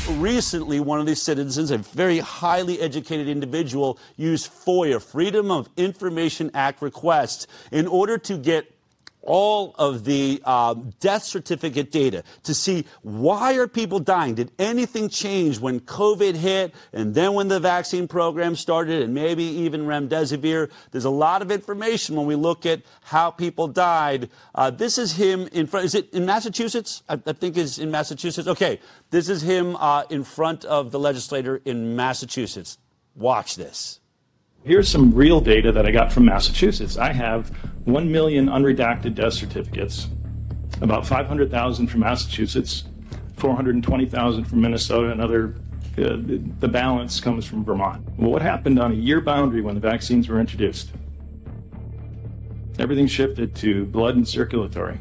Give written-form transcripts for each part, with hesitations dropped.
Recently, one of these citizens, a very highly educated individual, used FOIA, Freedom of Information Act requests, in order to get all of the death certificate data to see why are people dying. Did anything change when COVID hit and then when the vaccine program started and maybe even remdesivir? There's a lot of information when we look at how people died. This is him in front. Is it in Massachusetts? I think it's in Massachusetts. Okay, this is him in front of the legislator in Massachusetts. Watch this. Here's some real data that I got from Massachusetts. I have 1 million unredacted death certificates, about 500,000 from Massachusetts, 420,000 from Minnesota, and the balance comes from Vermont. Well, what happened on a year boundary when the vaccines were introduced? Everything shifted to blood and circulatory.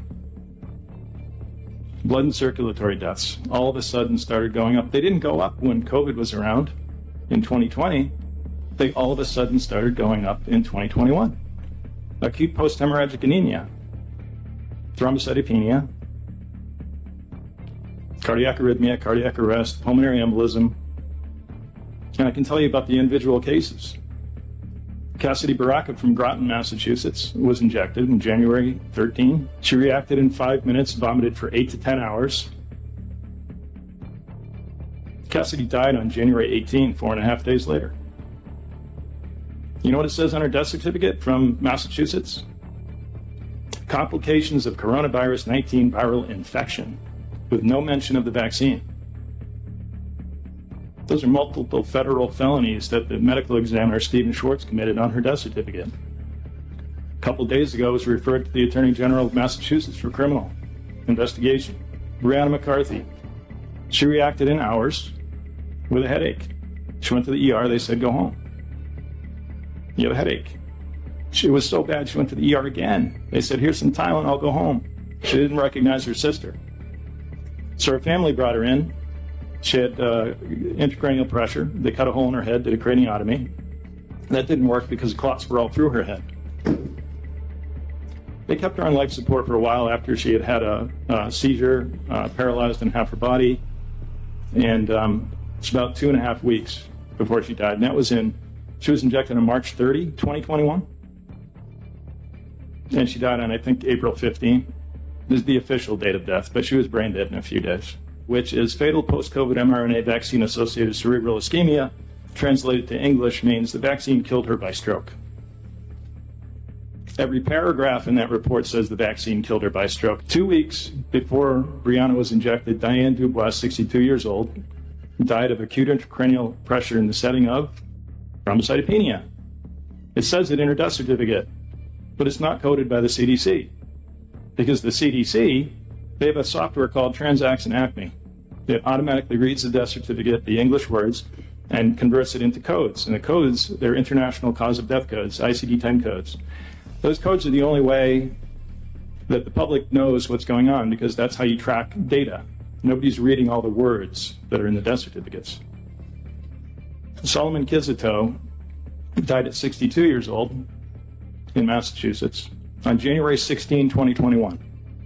Blood and circulatory deaths all of a sudden started going up. They didn't go up when COVID was around in 2020. They all of a sudden started going up in 2021. Acute post-hemorrhagic anemia, thrombocytopenia, cardiac arrhythmia, cardiac arrest, pulmonary embolism. And I can tell you about the individual cases. Cassidy Baraka from Groton, Massachusetts, was injected in January 13. She reacted in 5 minutes, vomited for 8 to 10 hours. Cassidy died on January 18, 4.5 days later. You know what it says on her death certificate from Massachusetts? Complications of coronavirus 19 viral infection, with no mention of the vaccine. Those are multiple federal felonies that the medical examiner, Stephen Schwartz, committed on her death certificate. A couple days ago, it was referred to the Attorney General of Massachusetts for criminal investigation. Brianna McCarthy. She reacted in hours with a headache. She went to the ER. They said, go home. You have a headache. She was so bad, she went to the ER again. They said, here's some Tylenol, go home. She didn't recognize her sister. So her family brought her in. She had intracranial pressure. They cut a hole in her head, did a craniotomy. That didn't work because the clots were all through her head. They kept her on life support for a while after she had a seizure, paralyzed in half her body. And it's about 2.5 weeks before she died. And she was injected on March 30, 2021. And she died on, I think, April 15. This is the official date of death, but she was brain dead in a few days, which is fatal post-COVID mRNA vaccine-associated cerebral ischemia. Translated to English means the vaccine killed her by stroke. Every paragraph in that report says the vaccine killed her by stroke. 2 weeks before Brianna was injected, Diane Dubois, 62 years old, died of acute intracranial pressure in the setting of thrombocytopenia. It says it in her death certificate, but it's not coded by the CDC. Because the CDC, they have a software called Transaction Acme that automatically reads the death certificate, the English words, and converts it into codes. And the codes, they're international cause of death codes, ICD-10 codes. Those codes are the only way that the public knows what's going on, because that's how you track data. Nobody's reading all the words that are in the death certificates. Solomon Kizito died at 62 years old in Massachusetts on January 16, 2021.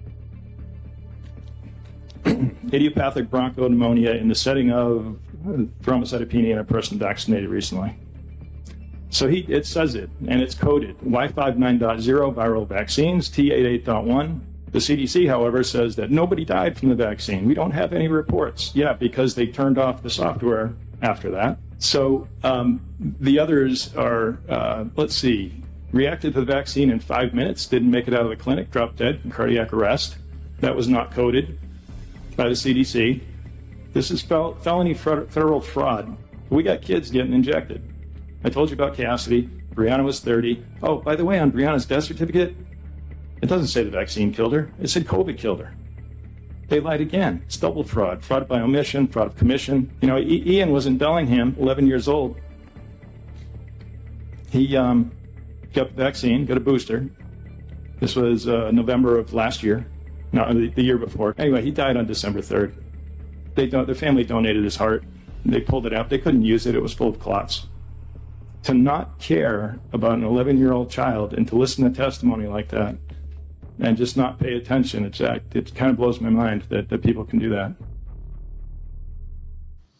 Idiopathic bronchopneumonia in the setting of thrombocytopenia in a person vaccinated recently. So it says it, and it's coded. Y59.0 viral vaccines, T88.1. The CDC, however, says that nobody died from the vaccine. We don't have any reports. Yeah, because they turned off the software after that. So the others are, reacted to the vaccine in 5 minutes, didn't make it out of the clinic, dropped dead from cardiac arrest. That was not coded by the CDC. This is felony federal fraud. We got kids getting injected. I told you about Cassidy. Brianna was 30. Oh, by the way, on Brianna's death certificate, it doesn't say the vaccine killed her. It said COVID killed her. They lied again. It's double fraud. Fraud by omission, fraud of commission. You know, Ian was in Bellingham, 11 years old. He got the vaccine, got a booster. This was November of last year, not the year before. Anyway, he died on December 3rd. The family donated his heart. They pulled it out. They couldn't use it. It was full of clots. To not care about an 11-year-old child and to listen to testimony like that and just not pay attention, it kind of blows my mind that people can do that.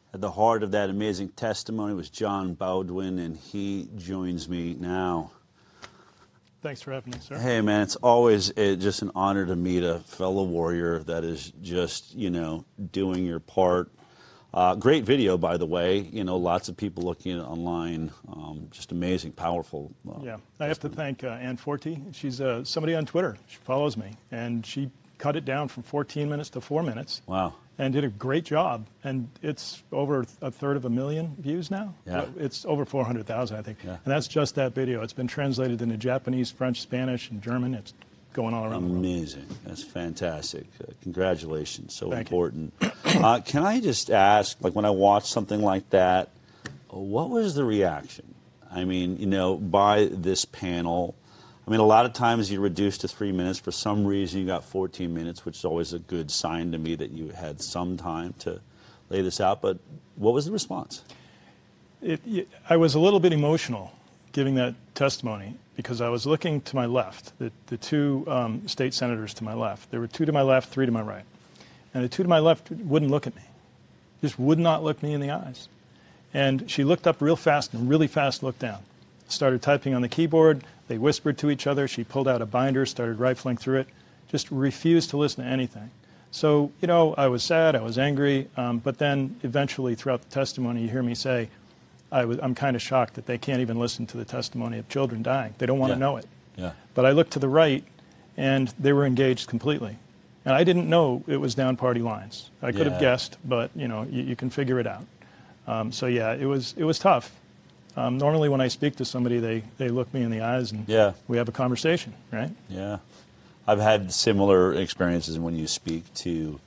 At the heart of that amazing testimony was John Baldwin, and he joins me now. Thanks for having me, sir. Hey, man, it's always just an honor to meet a fellow warrior that is just, doing your part. Great video, by the way. Lots of people looking at it online. Just amazing, powerful. Yeah, I have to thank Ann Forte. She's somebody on Twitter. She follows me, and she cut it down from 14 minutes to 4 minutes. Wow. And did a great job. And it's over 1/3 views now. Yeah. It's over 400,000, I think. Yeah. And that's just that video. It's been translated into Japanese, French, Spanish, and German. It's going all around the world. Amazing. That's fantastic. Congratulations. So Thank important. Can I just ask, when I watch something like that, what was the reaction? I mean, by this panel. I mean, a lot of times you're reduced to 3 minutes. For some reason, you got 14 minutes, which is always a good sign to me that you had some time to lay this out. But what was the response? I was a little bit emotional giving that testimony because I was looking to my left, the two state senators to my left. There were 2 to my left, 3 to my right. And the 2 to my left wouldn't look at me, just would not look me in the eyes. And she looked up real fast and really fast looked down. Started typing on the keyboard. They whispered to each other. She pulled out a binder, started rifling through it, just refused to listen to anything. So, I was sad, I was angry, but then eventually throughout the testimony you hear me say, I'm kind of shocked that they can't even listen to the testimony of children dying. They don't want to know it. Yeah. But I looked to the right, and they were engaged completely. And I didn't know it was down party lines. I could have guessed, but, you can figure it out. So, yeah, it was tough. Normally when I speak to somebody, they look me in the eyes and we have a conversation, right? Yeah. I've had similar experiences when you speak to,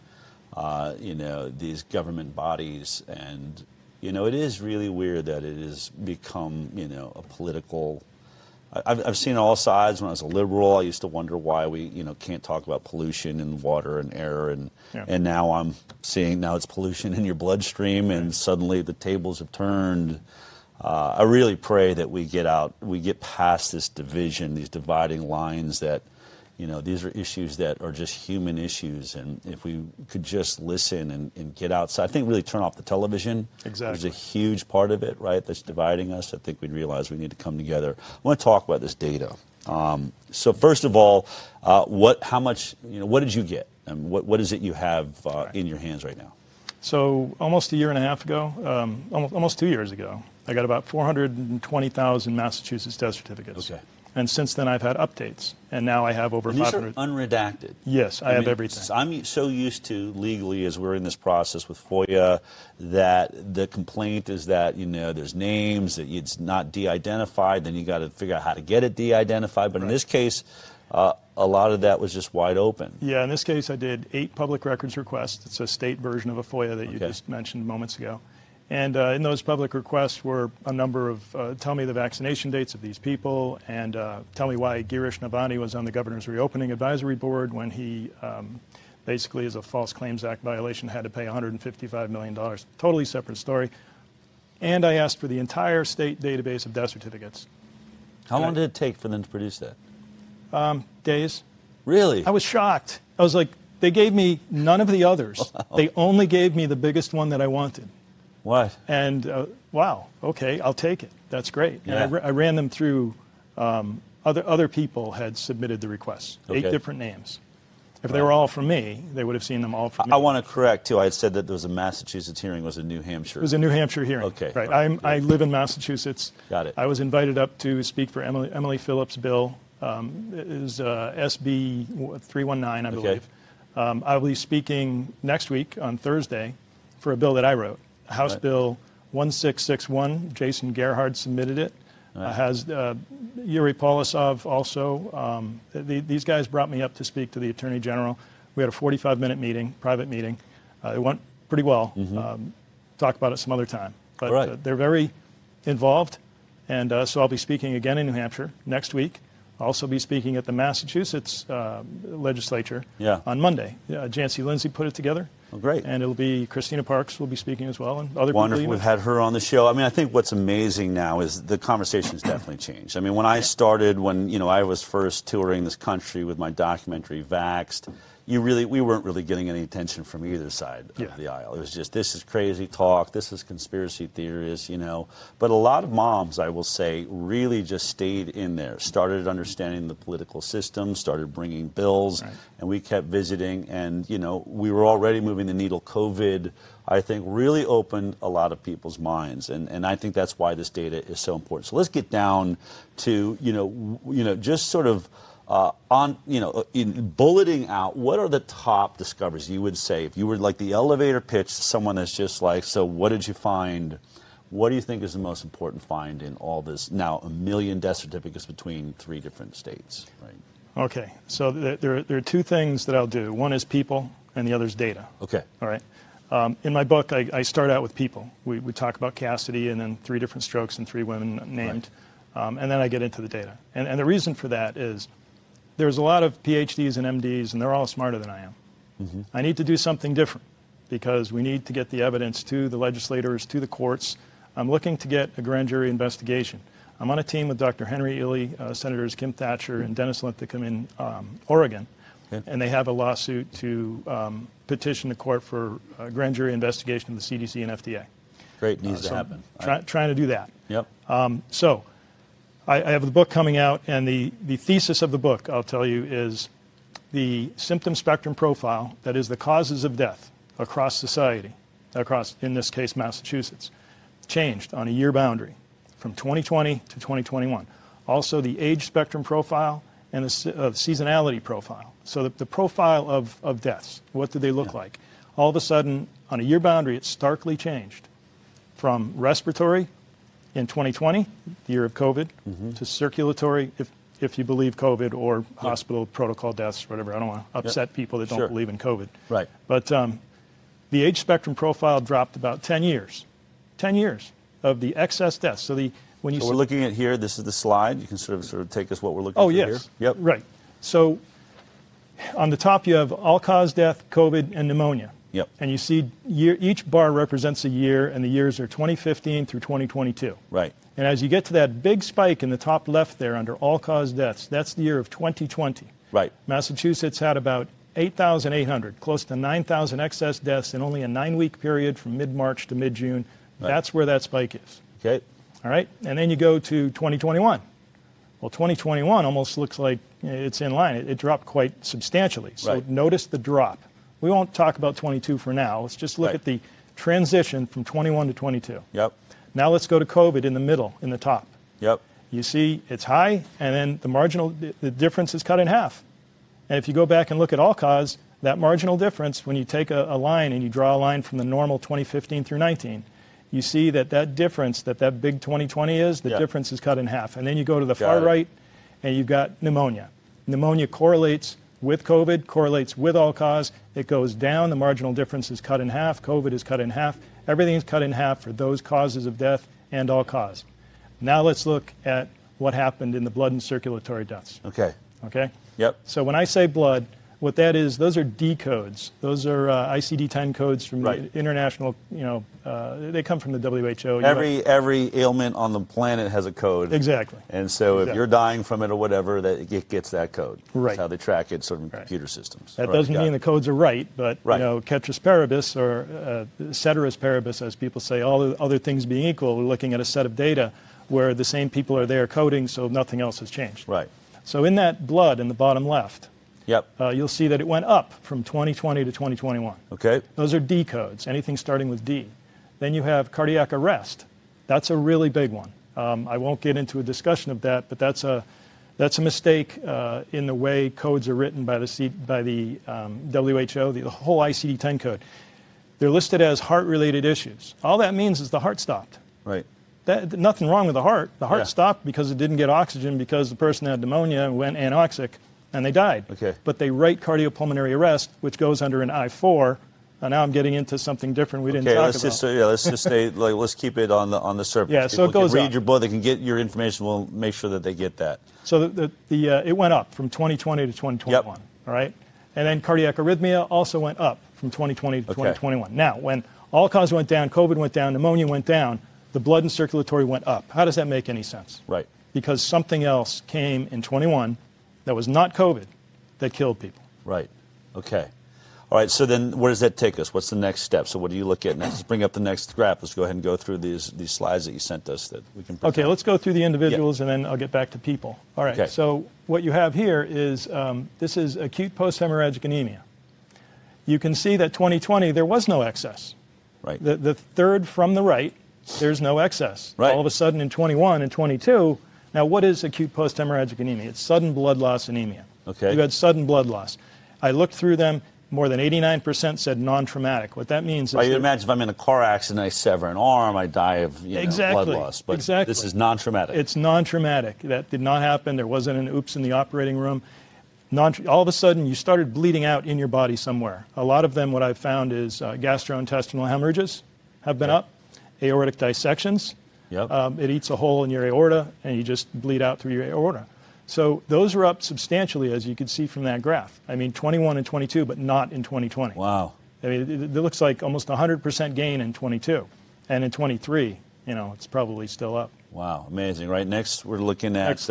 these government bodies. And, it is really weird that it has become, a political. I've seen all sides. When I was a liberal, I used to wonder why we, can't talk about pollution and water and air. And now I'm seeing it's pollution in your bloodstream, and suddenly the tables have turned. I really pray that we get past this division, these dividing lines that, these are issues that are just human issues. And if we could just listen and get outside, I think really turn off the television. Exactly. There's a huge part of it, right, that's dividing us. I think we'd realize we need to come together. I want to talk about this data. So first of all, how much, what did you get? And what is it you have in your hands right now? So almost a year and a half ago, almost 2 years ago, I got about 420,000 Massachusetts death certificates. Okay. And since then, I've had updates, and now I have over and these 500. Are unredacted. Yes, I have everything. I'm so used to legally, as we're in this process with FOIA, that the complaint is that there's names, that it's not de-identified, then you got to figure out how to get it de-identified. But in this case, a lot of that was just wide open. Yeah, in this case, I did 8 public records requests. It's a state version of a FOIA that you just mentioned moments ago. And in those public requests were a number of, tell me the vaccination dates of these people, and tell me why Girish Navani was on the Governor's Reopening Advisory Board when he basically, as a False Claims Act violation, had to pay $155 million. Totally separate story. And I asked for the entire state database of death certificates. How long did it take for them to produce that? Days. Really? I was shocked. I was like, they gave me none of the others. They only gave me the biggest one that I wanted. What? And wow, okay, I'll take it. That's great. Yeah. And I ran them through. Other people had submitted the requests. 8 different names. If they were all from me, they would have seen them all from me. I want to correct too. I had said that there was a Massachusetts hearing. It was a New Hampshire. It was a New Hampshire hearing. Okay. Right. I live in Massachusetts. Got it. I was invited up to speak for Emily Phillips' bill. It is SB 319, I believe. I'll be speaking next week on Thursday for a bill that I wrote. House Bill 1661. Jason Gerhard submitted it. Has Yuri Polisov also. These guys brought me up to speak to the Attorney General. We had a 45-minute meeting, private meeting. It went pretty well. Talk about it some other time. But they're very involved. And so I'll be speaking again in New Hampshire next week. I'll also be speaking at the Massachusetts legislature on Monday. Jancy Lindsay put it together. Oh, great. And it'll be Christina Parks will be speaking as well, and other Wonderful. people. We've had her on the show. I mean, I think what's amazing now is the conversation's definitely changed. I mean, when I started, when I was first touring this country with my documentary Vaxxed, we weren't really getting any attention from either side of the aisle. It was just, this is crazy talk, this is conspiracy theories, you know. But a lot of moms, I will say, really just stayed in there, started understanding the political system, started bringing bills, and we kept visiting. And, you know, we were already moving the needle. COVID, I think, really opened a lot of people's minds. And I think that's why this data is so important. So let's get down to, you know, just sort of in bulleting out, what are the top discoveries you would say if you were like the elevator pitch to someone that's just like, so what did you find? What do you think is the most important find in all this now 1 million death certificates between 3 different states? Right. Okay, so there are 2 things that I'll do. One is people, and the other is data. Okay. All right. In my book, I start out with people. We talk about Cassidy and then 3 different strokes and 3 women named, and then I get into the data. And the reason for that is there's a lot of PhDs and MDs, and they're all smarter than I am. Mm-hmm. I need to do something different because we need to get the evidence to the legislators, to the courts. I'm looking to get a grand jury investigation. I'm on a team with Dr. Henry Illey, Senators Kim Thatcher and Dennis Linthicum in Oregon, and they have a lawsuit to petition the court for a grand jury investigation of the CDC and FDA. Great, needs to happen. Trying to do that. Yep. So I have the book coming out, and the thesis of the book, I'll tell you, is the symptom spectrum profile, that is the causes of death across society, across, in this case, Massachusetts, changed on a year boundary from 2020 to 2021. Also, the age spectrum profile and the seasonality profile. So the profile of deaths, what do they look like? All of a sudden, on a year boundary, it's starkly changed from respiratory in 2020, the year of COVID, to circulatory, if you believe COVID, or hospital protocol deaths, whatever. I don't want to upset people that don't believe in COVID. Right. But the age spectrum profile dropped about 10 years. 10 years of the excess deaths. So we're looking at here, this is the slide. You can sort of take us what we're looking at here. Yep. Right. So on the top you have all-cause death, COVID, and pneumonia. Yep. And you see each bar represents a year, and the years are 2015 through 2022. Right. And as you get to that big spike in the top left there under all-cause deaths, that's the year of 2020. Right. Massachusetts had about 8,800, close to 9,000 excess deaths in only a 9-week period from mid-March to mid-June. Right. That's where that spike is. Okay. All right. And then you go to 2021. Well, 2021 almost looks like it's in line. It dropped quite substantially. So notice the drop. We won't talk about 22 for now. Let's just look at the transition from 21 to 22. Yep. Now let's go to COVID in the middle, in the top. Yep. You see it's high, and then the difference is cut in half. And if you go back and look at all cause, that marginal difference, when you take a line and you draw a line from the normal 2015 through 19, you see that difference, that big 2020 is, the difference is cut in half. And then you go to the far right, and you've got pneumonia. Pneumonia correlates with COVID, correlates with all cause. It goes down. The marginal difference is cut in half. COVID is cut in half. Everything is cut in half for those causes of death and all cause. Now let's look at what happened in the blood and circulatory deaths. Okay. Okay? Yep. So when I say blood, what that is, those are D codes. Those are ICD-10 codes from the international, they come from the WHO. Every ailment on the planet has a code. Exactly. And so if you're dying from it or whatever, it gets that code. Right. That's how they track it, sort of in computer systems. That doesn't mean the codes are right, but ceteris paribus, or ceteris paribus, as people say, all the other things being equal, we're looking at a set of data where the same people are there coding, so nothing else has changed. Right. So in that blood in the bottom left, you'll see that it went up from 2020 to 2021. Okay. Those are D codes, anything starting with D. Then you have cardiac arrest. That's a really big one. I won't get into a discussion of that, but that's a mistake in the way codes are written by the WHO, the whole ICD-10 code. They're listed as heart-related issues. All that means is the heart stopped. Right. Nothing wrong with the heart. The heart stopped because it didn't get oxygen because the person had pneumonia and went anoxic, and they died. Okay. But they write cardiopulmonary arrest, which goes under an I-4. Now I'm getting into something different we didn't talk about. Let's just stay. Let's keep it on the surface. Yeah, so it goes up. Read your book. They can get your information. We'll make sure that they get that. So it went up from 2020 to 2021. All right, and then cardiac arrhythmia also went up from 2020 to 2021. Now, when all cause went down, COVID went down, pneumonia went down, the blood and circulatory went up. How does that make any sense? Right. Because something else came in 21 that was not COVID that killed people. Right. Okay. All right, so then where does that take us? What's the next step? So what do you look at next? Let's bring up the next graph. Let's go ahead and go through these slides that you sent us that we can present. Okay, let's go through the individuals, and then I'll get back to people. All right, so what you have here is, this is acute post-hemorrhagic anemia. You can see that 2020, there was no excess. Right. The third from the right, there's no excess. Right. All of a sudden in 21 and 22, now what is acute post-hemorrhagic anemia? It's sudden blood loss anemia. Okay. You had sudden blood loss. I looked through them. More than 89% said non-traumatic. What that means is... Right, you imagine if I'm in a car accident, I sever an arm, I die of blood loss. But this is non-traumatic. It's non-traumatic. That did not happen. There wasn't an oops in the operating room. All of a sudden, you started bleeding out in your body somewhere. A lot of them, what I've found is gastrointestinal hemorrhages have been up, aortic dissections. Yep. It eats a hole in your aorta, and you just bleed out through your aorta. So those are up substantially, as you can see from that graph. I mean, 21 and 22, but not in 2020. Wow. I mean, it looks like almost 100% gain in 22. And in 23, it's probably still up. Wow, amazing. Right, next we're looking at...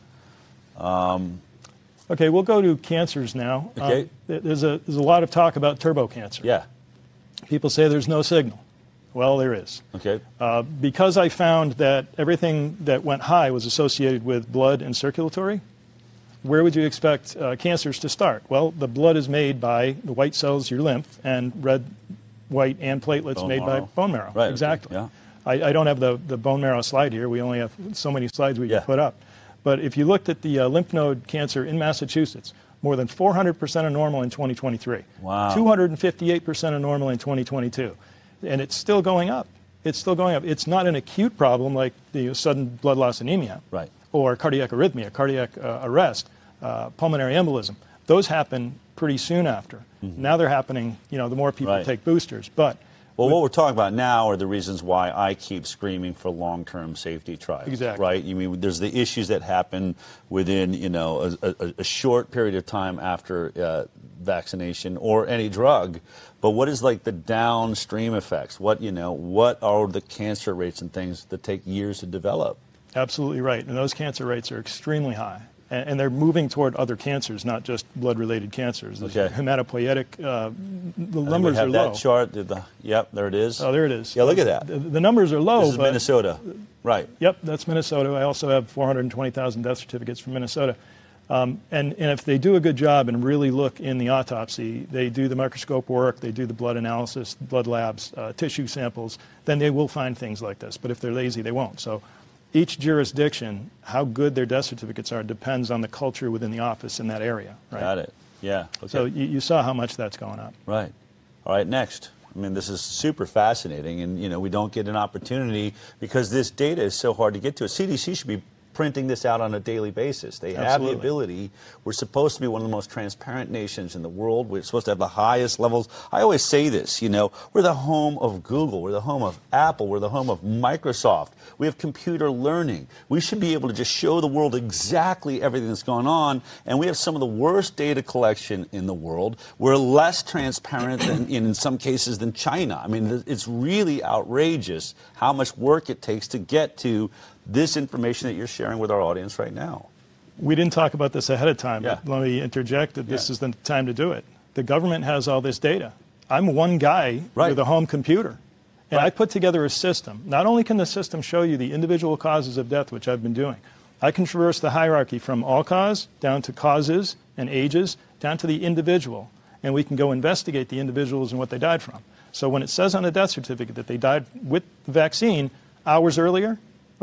Okay, we'll go to cancers now. Okay. There's a lot of talk about turbo cancer. Yeah. People say there's no signal. Well, there is. Okay. Because I found that everything that went high was associated with blood and circulatory, where would you expect cancers to start? Well, the blood is made by the white cells, your lymph, and red, white, and platelets made by bone marrow. Right. Exactly. Okay. Yeah. I don't have the bone marrow slide here. We only have so many slides we can put up. But if you looked at the lymph node cancer in Massachusetts, more than 400% of normal in 2023. Wow. 258% of normal in 2022. And it's still going up. It's still going up. It's not an acute problem like the sudden blood loss anemia, right, or cardiac arrhythmia, cardiac arrest, pulmonary embolism. Those happen pretty soon after. Mm-hmm. Now they're happening, the more people take boosters. But what we're talking about now are the reasons why I keep screaming for long-term safety trials. Exactly. Right? You mean there's the issues that happen within, a short period of time after vaccination or any drug. But what is like the downstream effects? What are the cancer rates and things that take years to develop? Absolutely right. And those cancer rates are extremely high. And they're moving toward other cancers, not just blood-related cancers. Okay. Hematopoietic, the numbers are low. That chart. Yep, there it is. Oh, there it is. Yeah, look at that. The numbers are low. This is Minnesota. Right. Yep, that's Minnesota. I also have 420,000 death certificates from Minnesota. And if they do a good job and really look in the autopsy, they do the microscope work, they do the blood analysis, blood labs, tissue samples, then they will find things like this. But if they're lazy, they won't. So each jurisdiction, how good their death certificates are depends on the culture within the office in that area. Right? Got it. Yeah. Okay. So you saw how much that's going up. Right. All right, next. I mean, this is super fascinating, and, we don't get an opportunity because this data is so hard to get to. CDC should be printing this out on a daily basis. They have the ability. We're supposed to be one of the most transparent nations in the world. We're supposed to have the highest levels. I always say this, we're the home of Google. We're the home of Apple. We're the home of Microsoft. We have computer learning. We should be able to just show the world exactly everything that's going on, and we have some of the worst data collection in the world. We're less transparent in some cases than China. I mean, it's really outrageous how much work it takes to get to this information that you're sharing with our audience right now. We didn't talk about this ahead of time, but let me interject that this is the time to do it. The government has all this data. I'm one guy with a home computer, and I put together a system. Not only can the system show you the individual causes of death, which I've been doing, I can traverse the hierarchy from all cause down to causes and ages down to the individual, and we can go investigate the individuals and what they died from. So when it says on the death certificate that they died with the vaccine hours earlier,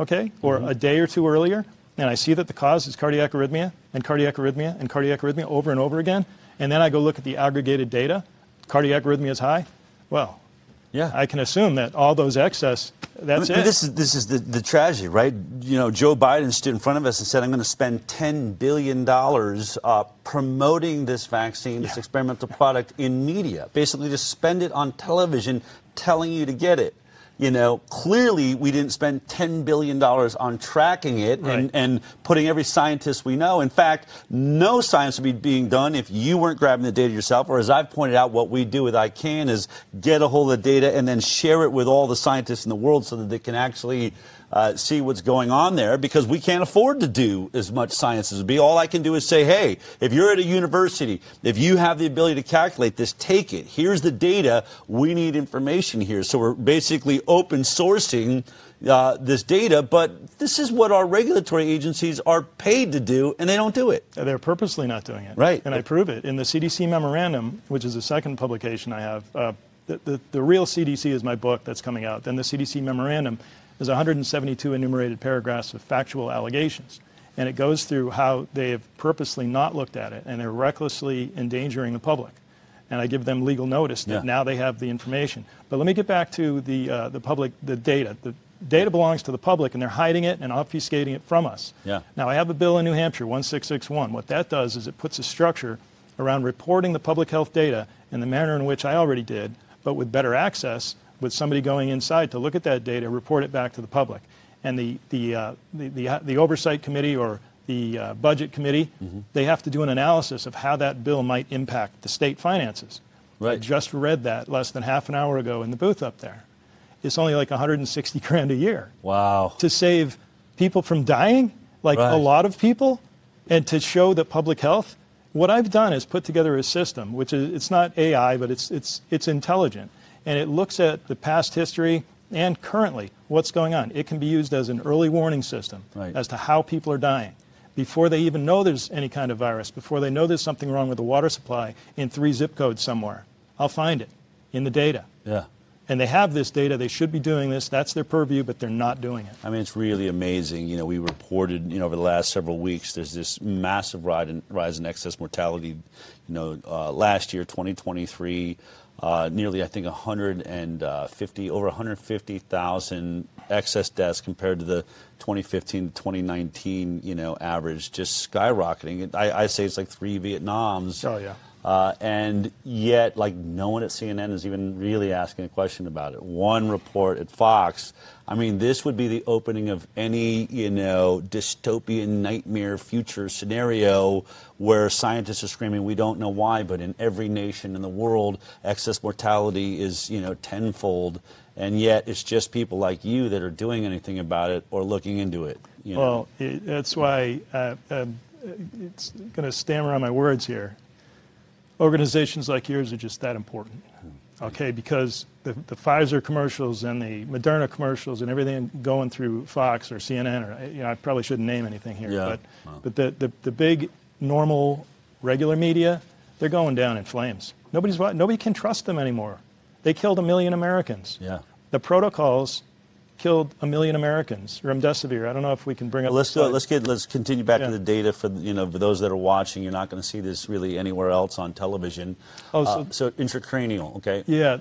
or a day or two earlier, and I see that the cause is cardiac arrhythmia and cardiac arrhythmia and cardiac arrhythmia over and over again, and then I go look at the aggregated data, cardiac arrhythmia is high, well, I can assume that all those excess, that's it. This is the tragedy, right? Joe Biden stood in front of us and said, I'm going to spend $10 billion promoting this vaccine, this experimental product in media. Basically, just spend it on television telling you to get it. Clearly we didn't spend $10 billion on tracking it and putting every scientist we know. In fact, no science would be being done if you weren't grabbing the data yourself. Or as I've pointed out, what we do with ICANN is get a hold of the data and then share it with all the scientists in the world so that they can actually see what's going on there, because we can't afford to do as much science as would be. All I can do is say, hey, if you're at a university, if you have the ability to calculate this, take it. Here's the data. We need information here. So we're basically open sourcing this data, but this is what our regulatory agencies are paid to do, and they don't do it. They're purposely not doing it. Right. And I prove it. In the CDC memorandum, which is the second publication I have, the real CDC is my book that's coming out. Then the CDC memorandum is 172 enumerated paragraphs of factual allegations. And it goes through how they have purposely not looked at it, and they're recklessly endangering the public. And I give them legal notice that now they have the information. But let me get back to the public, the data. The data belongs to the public, and they're hiding it and obfuscating it from us. Yeah. Now, I have a bill in New Hampshire, 1661. What that does is it puts a structure around reporting the public health data in the manner in which I already did, but with better access, with somebody going inside to look at that data, report it back to the public. And the oversight committee or the budget committee, they have to do an analysis of how that bill might impact the state finances. Right. I just read that less than half an hour ago in the booth up there. It's only like 160 grand a year. Wow. To save people from dying, like a lot of people, and to show that public health. What I've done is put together a system, which is, it's not AI, but it's intelligent. And it looks at the past history and currently what's going on. It can be used as an early warning system as to how people are dying. Before they even know there's any kind of virus, before they know there's something wrong with the water supply in 3 zip codes somewhere, I'll find it in the data. Yeah. And they have this data. They should be doing this. That's their purview, but they're not doing it. I mean, it's really amazing. You know, we reported, over the last several weeks, there's this massive rise in excess mortality. Last year, 2023, nearly, I think, over 150,000 excess deaths compared to the 2015 to 2019, average, just skyrocketing. I say it's like 3 Vietnams. Oh, yeah. And yet, no one at CNN is even really asking a question about it. One report at Fox, I mean, this would be the opening of any, dystopian nightmare future scenario where scientists are screaming, we don't know why, but in every nation in the world, excess mortality is, tenfold. And yet, it's just people like you that are doing anything about it or looking into it. Well, that's why it's going to stammer on my words here. Organizations like yours are just that important, okay? Because the Pfizer commercials and the Moderna commercials and everything going through Fox or CNN, or I probably shouldn't name anything here, but the big, normal, regular media, they're going down in flames. Nobody can trust them anymore. They killed 1 million Americans. Yeah. The protocols killed 1 million Americans. Remdesivir. I don't know if we can bring up. Let's continue back to the data for for those that are watching. You're not going to see this really anywhere else on television. So intracranial, okay? Yeah,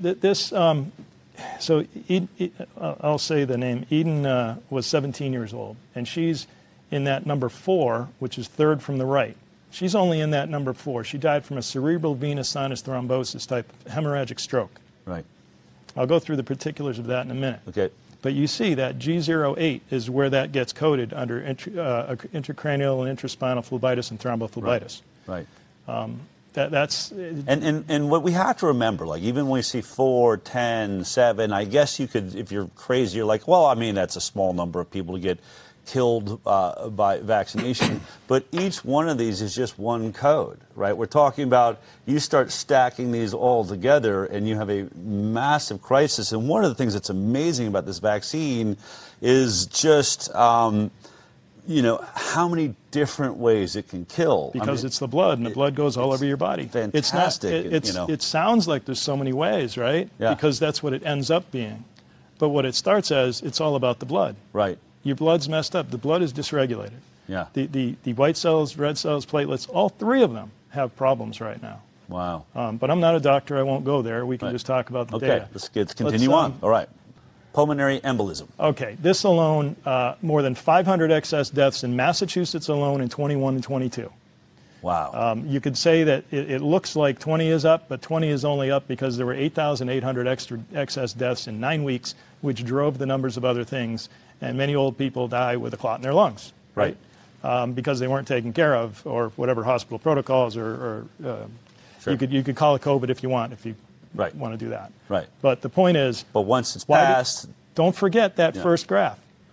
I'll say the name. Eden was 17 years old, and she's in that number 4, which is third from the right. She's only in that number 4. She died from a cerebral venous sinus thrombosis type hemorrhagic stroke. Right. I'll go through the particulars of that in a minute. Okay. But you see that G08 is where that gets coded under intracranial and intraspinal phlebitis and thrombophlebitis. Right. That's and what we have to remember, even when we see 4, 10, 7, I guess you could, if you're crazy, you're like, well, I mean, that's a small number of people to get killed by vaccination, but each one of these is just one code, right? We're talking about you start stacking these all together and you have a massive crisis. And one of the things that's amazing about this vaccine is just, how many different ways it can kill. Because it's the blood, and the blood goes all over your body. Fantastic. It sounds like there's so many ways, right? Yeah. Because that's what it ends up being. But what it starts as, it's all about the blood. Right. Your blood's messed up. The blood is dysregulated. Yeah. The white cells, red cells, platelets, all 3 of them have problems right now. Wow. But I'm not a doctor. I won't go there. We can just talk about the data. Okay, let's continue on. All right. Pulmonary embolism. Okay, this alone, more than 500 excess deaths in Massachusetts alone in 21 and 22. Wow. You could say that it looks like 20 is up, but 20 is only up because there were 8,800 excess deaths in 9 weeks, which drove the numbers of other things. And many old people die with a clot in their lungs, right? Because they weren't taken care of, or whatever hospital protocols, or Sure. you could call it COVID if you want, if you want to do that. Right. But the point is, but once it's passed, don't forget that first graph.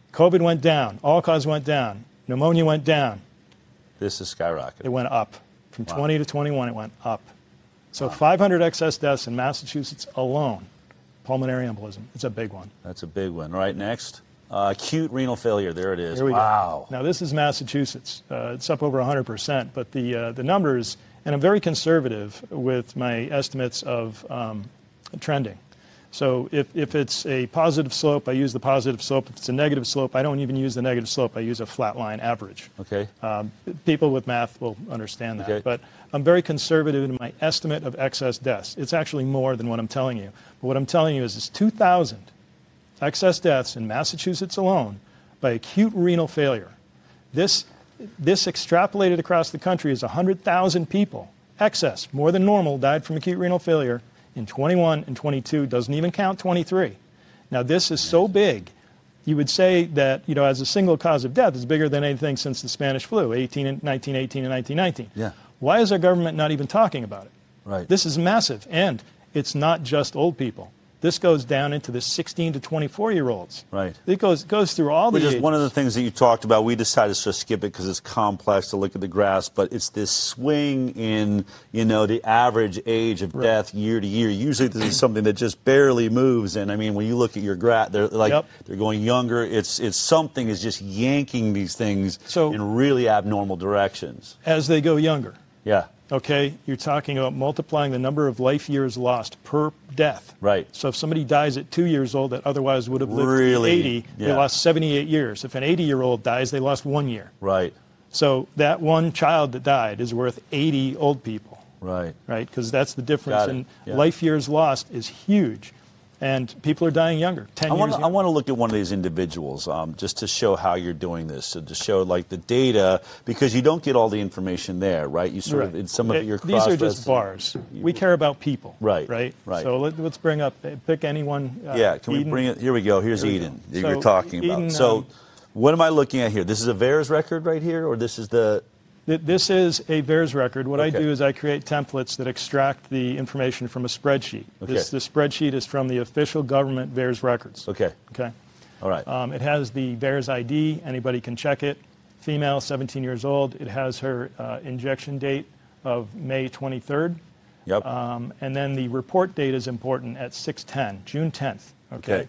COVID went down. All-cause went down. Pneumonia went down. This is skyrocketing. It went up. From 20 to 21, it went up. So 500 excess deaths in Massachusetts alone. Pulmonary embolism. It's a big one. That's a big one. All right, next. Acute renal failure. There it is. Here we wow. go. Now, this is Massachusetts. It's up over 100%, but the numbers, and I'm very conservative with my estimates of trending. So if it's a positive slope, I use the positive slope. If it's a negative slope, I don't even use the negative slope. I use a flat line average. Okay. People with math will understand that. Okay. But I'm very conservative in my estimate of excess deaths. It's actually more than what I'm telling you. But what I'm telling you is it's 2,000 excess deaths in Massachusetts alone by acute renal failure. This extrapolated across the country is 100,000 people, excess, more than normal, died from acute renal failure in 21 and 22, doesn't even count 23. Now, this is so big, you would say that, as a single cause of death, it's bigger than anything since the Spanish flu, 1918 and 1919. Yeah. Why is our government not even talking about it? Right. This is massive, and it's not just old people. This goes down into the 16 to 24-year-olds. Right. It goes through all the Which is ages. one of the things that you talked about. We decided to skip it because it's complex to look at the graphs, but it's this swing in, the average age of death year to year. Usually this is something that just barely moves, and I mean, when you look at your graph, they're they're going younger. It's something is just yanking these things in really abnormal directions. As they go younger. Yeah. Okay, you're talking about multiplying the number of life years lost per death. Right. So if somebody dies at 2 years old that otherwise would have lived to 80, they lost 78 years. If an 80-year-old dies, they lost 1 year. Right. So that one child that died is worth 80 old people. Right. Right, because that's the difference. And life years lost is huge. And people are dying younger, 10 years younger. I want to look at one of these individuals just to show how you're doing this, so to show the data, because you don't get all the information there, right? You sort of, in some of your These are just bars. We care about people. Right. Right? Right. So let's bring up, pick anyone. Can we bring it? Here we go. Here's Eden that you're talking about. Eden, so what am I looking at here? This is a VAERS record right here, or this is the... This is a VAERS record. What I do is I create templates that extract the information from a spreadsheet. Okay. The spreadsheet is from the official government VAERS records. Okay. Okay. All right. It has the VAERS ID. Anybody can check it. Female, 17 years old. It has her injection date of May 23rd. Yep. And then the report date is important at 6/10, June 10th. Okay.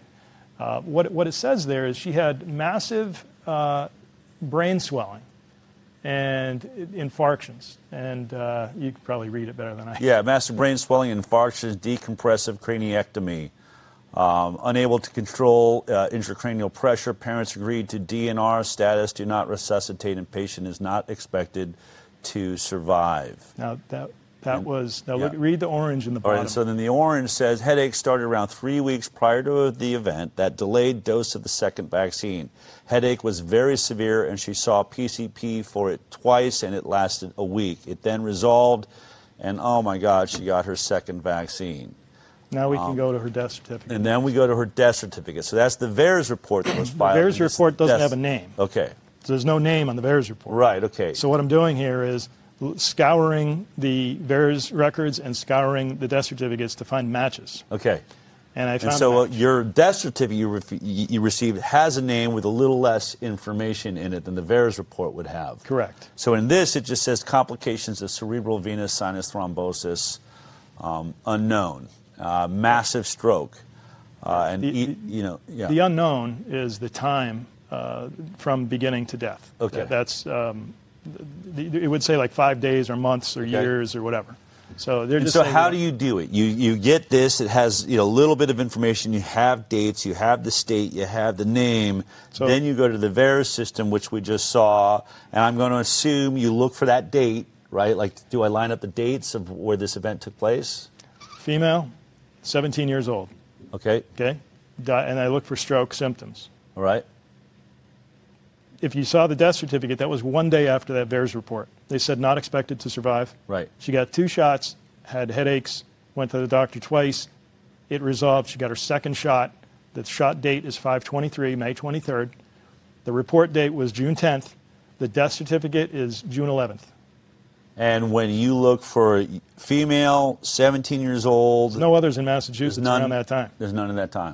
What it says there is she had massive brain swelling and infarctions, and you could probably read it better than I can. Yeah, massive brain swelling, infarctions, decompressive craniectomy. Unable to control intracranial pressure. Parents agreed to DNR status, do not resuscitate, and patient is not expected to survive. Now, read the orange in the bottom. All right, so then the orange says headaches started around 3 weeks prior to the event, that delayed dose of the second vaccine. Headache was very severe, and she saw PCP for it twice, and it lasted a week. It then resolved, and oh my God, she got her second vaccine. Now we can go to her death certificate. And then we go to her death certificate. So that's the VAERS report that was filed. The VAERS report doesn't have a name. Okay. So there's no name on the VAERS report. Right, okay. So what I'm doing here is scouring the VAERS records and scouring the death certificates to find matches. Okay. And I found so your death certificate you received has a name with a little less information in it than the VAERS report would have. Correct. So in this, it just says complications of cerebral venous sinus thrombosis, unknown, massive stroke, The unknown is the time from beginning to death. Okay. That's it would say like 5 days or months or years or whatever. So they're just. So how do you do it? You get this. It has a little bit of information. You have dates. You have the state. You have the name. So, then you go to the VAERS system, which we just saw, and I'm going to assume you look for that date, right? Like, do I line up the dates of where this event took place? Female, 17 years old. Okay. Okay. And I look for stroke symptoms. All right. If you saw the death certificate, that was 1 day after that VAERS report. They said not expected to survive. Right. She got 2 shots, had headaches, went to the doctor twice. It resolved. She got her second shot. The shot date is 5/23, May 23rd. The report date was June 10th. The death certificate is June 11th. And when you look for female, 17 years old. There's no others in Massachusetts around that time. There's none at that time. No.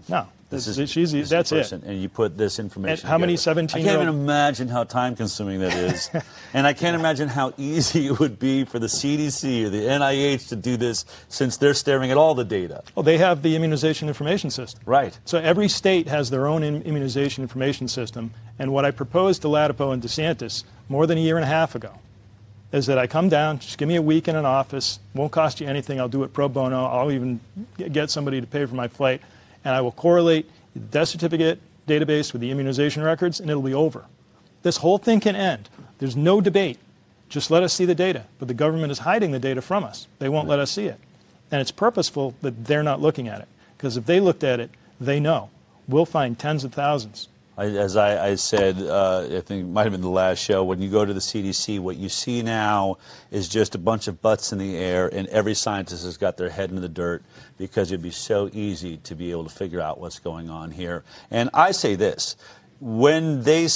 This It's easy. is That's the it. person, and you put this information. And how many together. 17-year-old? I can't even imagine how time-consuming that is, and I can't imagine how easy it would be for the CDC or the NIH to do this, since they're staring at all the data. Well, they have the immunization information system. Right. So every state has their own immunization information system. And what I proposed to Latipo and DeSantis more than a year and a half ago is that I come down, just give me a week in an office, won't cost you anything, I'll do it pro bono, I'll even get somebody to pay for my flight, and I will correlate the death certificate database with the immunization records, and it'll be over. This whole thing can end. There's no debate. Just let us see the data. But the government is hiding the data from us. They won't let us see it. And it's purposeful that they're not looking at it. Because if they looked at it, they know. We'll find tens of thousands. As I said, I think it might have been the last show, when you go to the CDC, what you see now is just a bunch of butts in the air, and every scientist has got their head in the dirt, because it'd be so easy to be able to figure out what's going on here. And I say this, when they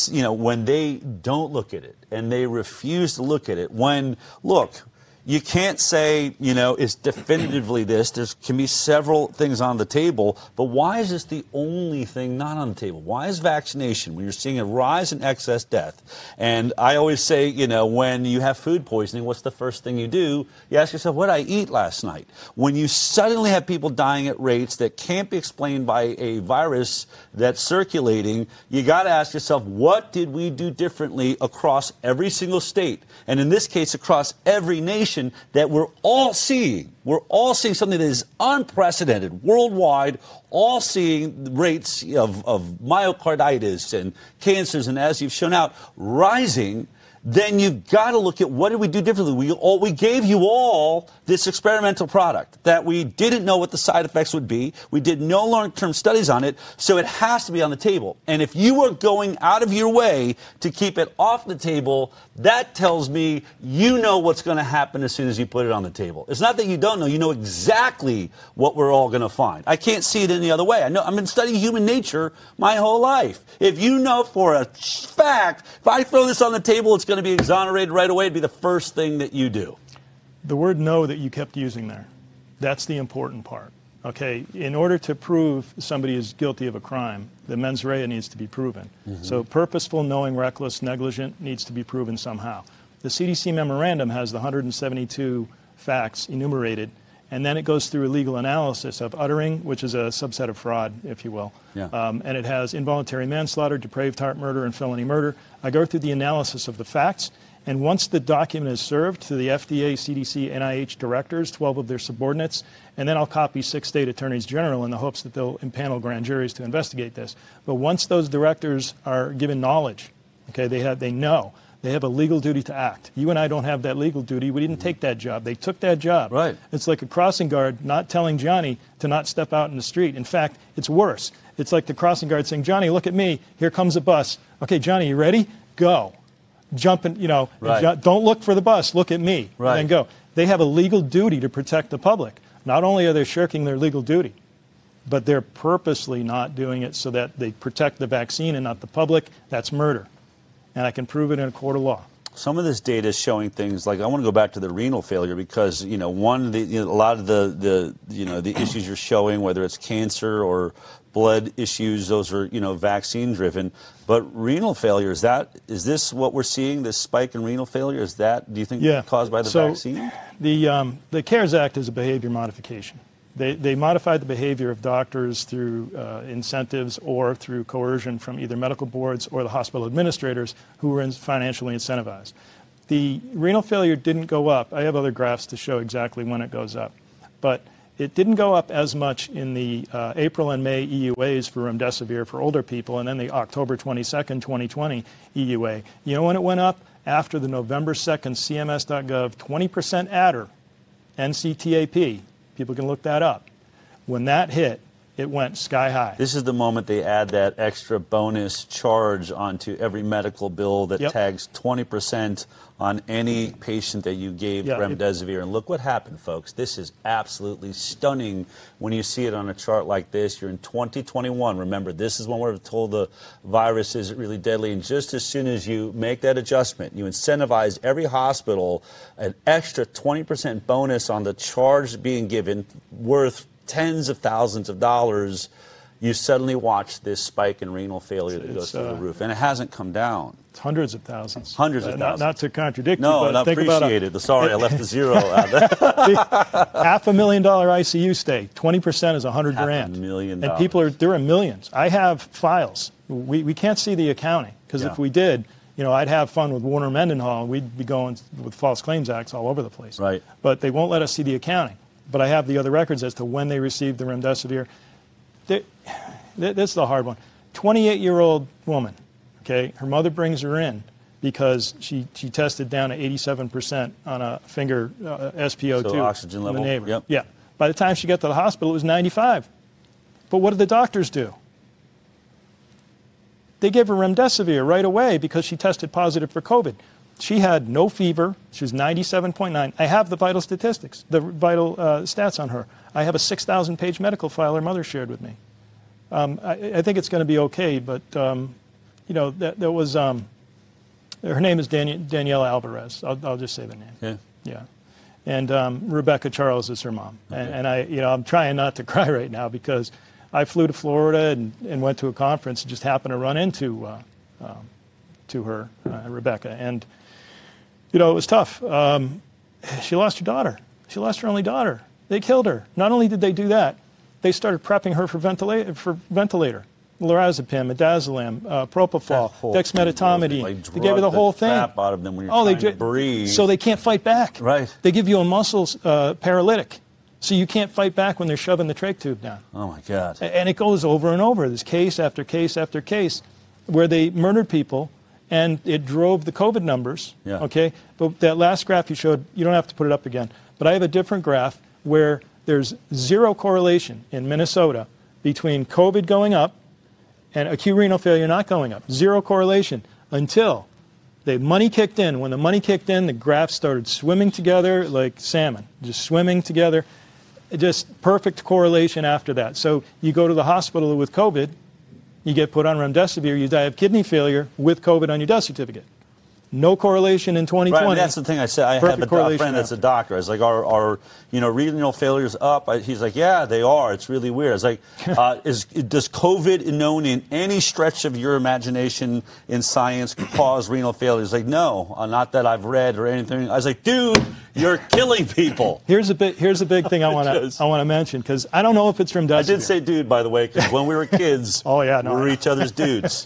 don't look at it, and they refuse to look at it, look, you can't say, it's definitively this. There can be several things on the table, but why is this the only thing not on the table? Why is vaccination, when you're seeing a rise in excess death? And I always say, when you have food poisoning, what's the first thing you do? You ask yourself, what did I eat last night? When you suddenly have people dying at rates that can't be explained by a virus that's circulating, you got to ask yourself, what did we do differently across every single state? And in this case, across every nation, that we're all seeing. We're all seeing something that is unprecedented worldwide, all seeing rates of myocarditis and cancers, and as you've shown out, rising. Then you've got to look at what did we do differently. We gave you all this experimental product that we didn't know what the side effects would be. We did no long-term studies on it, so it has to be on the table. And if you are going out of your way to keep it off the table, that tells me you know what's going to happen as soon as you put it on the table. It's not that you don't know. You know exactly what we're all going to find. I can't see it any other way. I've been studying human nature my whole life. If you know for a fact, if I throw this on the table, it's going to be exonerated right away, it'd be the first thing that you do. The word "no" that you kept using there, that's the important part. Okay, in order to prove somebody is guilty of a crime, the mens rea needs to be proven. Mm-hmm. So purposeful, knowing, reckless, negligent needs to be proven somehow. The CDC memorandum has the 172 facts enumerated, and then it goes through a legal analysis of uttering, which is a subset of fraud, if you will. Yeah. And it has involuntary manslaughter, depraved heart murder, and felony murder. I go through the analysis of the facts, and once the document is served to the FDA, CDC, NIH directors, 12 of their subordinates, and then I'll copy 6 state attorneys general in the hopes that they'll impanel grand juries to investigate this. But once those directors are given knowledge, okay, they know. They have a legal duty to act. You and I don't have that legal duty. We didn't take that job. They took that job. Right. It's like a crossing guard not telling Johnny to not step out in the street. In fact, it's worse. It's like the crossing guard saying, Johnny, look at me. Here comes a bus. Okay, Johnny, you ready? Go. Jump in, right. Don't look for the bus. Look at me. Right. And then go. They have a legal duty to protect the public. Not only are they shirking their legal duty, but they're purposely not doing it so that they protect the vaccine and not the public. That's murder. And I can prove it in a court of law. Some of this data is showing things like, I want to go back to the renal failure, because a lot of the issues you're showing, whether it's cancer or blood issues, those are vaccine driven. But renal failure, is this what we're seeing? This spike in renal failure, do you think caused by the vaccine? The CARES Act is a behavior modification. They modified the behavior of doctors through incentives or through coercion from either medical boards or the hospital administrators who were financially incentivized. The renal failure didn't go up. I have other graphs to show exactly when it goes up. But it didn't go up as much in the April and May EUAs for remdesivir for older people, and then the October 22nd, 2020 EUA. You know when it went up? After the November 2nd CMS.gov 20% adder, NCTAP. People can look that up. When that hit, it went sky high. This is the moment they add that extra bonus charge onto every medical bill that tags 20% on any patient that you gave remdesivir. And look what happened, folks. This is absolutely stunning when you see it on a chart like this. You're in 2021. Remember, this is when we're told the virus isn't really deadly. And just as soon as you make that adjustment, you incentivize every hospital an extra 20% bonus on the charge being given, worth tens of thousands of dollars. you suddenly watch this spike in renal failure that goes through the roof, and it hasn't come down. It's hundreds of thousands. Hundreds of thousands. Not to contradict you, No, but not think appreciated. about Sorry, I left the zero out there. $500,000 ICU stay. 20% is $100,000. $500,000. And people they're in millions. I have files. We can't see the accounting, because if we did, I'd have fun with Warner Mendenhall, and we'd be going with false claims acts all over the place. Right. But they won't let us see the accounting. But I have the other records as to when they received the remdesivir. This is the hard one. 28-year-old woman, okay, her mother brings her in because she tested down to 87% on a finger SpO2. So oxygen level? Yep. Yeah. By the time she got to the hospital, it was 95. But what did the doctors do? They gave her remdesivir right away because she tested positive for COVID. She had no fever. She was 97.9. I have the vital statistics, the vital stats on her. I have a 6,000-page medical file her mother shared with me. I think it's going to be okay, but, that was, her name is Danielle Alvarez. I'll just say the name. Yeah. Yeah. And Rebecca Charles is her mom. Okay. And I'm trying not to cry right now because I flew to Florida and went to a conference and just happened to run into her, Rebecca. And, it was tough. She lost her daughter. She lost her only daughter. They killed her. Not only did they do that, they started prepping her for ventilator. Lorazepam, midazolam, propofol, dexmedetomidine. They gave her the whole thing. Crap out of them when you're trying to breathe. So they can't fight back. Right. They give you a muscle paralytic. So you can't fight back when they're shoving the trach tube down. Oh, my God. And it goes over and over. There's case after case after case where they murdered people, and it drove the COVID numbers. Yeah. Okay? But that last graph you showed, you don't have to put it up again. But I have a different graph where there's zero correlation in Minnesota between COVID going up and acute renal failure not going up. Zero correlation until the money kicked in. When the money kicked in, the graphs started swimming together like salmon, just swimming together. Just perfect correlation after that. So you go to the hospital with COVID, you get put on remdesivir, you die of kidney failure with COVID on your death certificate. No correlation in 2020. Right, I mean, that's the thing I said. I have a friend that's a doctor. I was like, are renal failures up? He's like, yeah, they are. It's really weird. I was like, does COVID, known in any stretch of your imagination in science, cause renal failure? He's like, no, not that I've read or anything. I was like, dude, you're killing people. Here's a big thing I want to mention, because I don't know if it's remdesivir. I did say dude, by the way, because when we were kids, we were each other's dudes.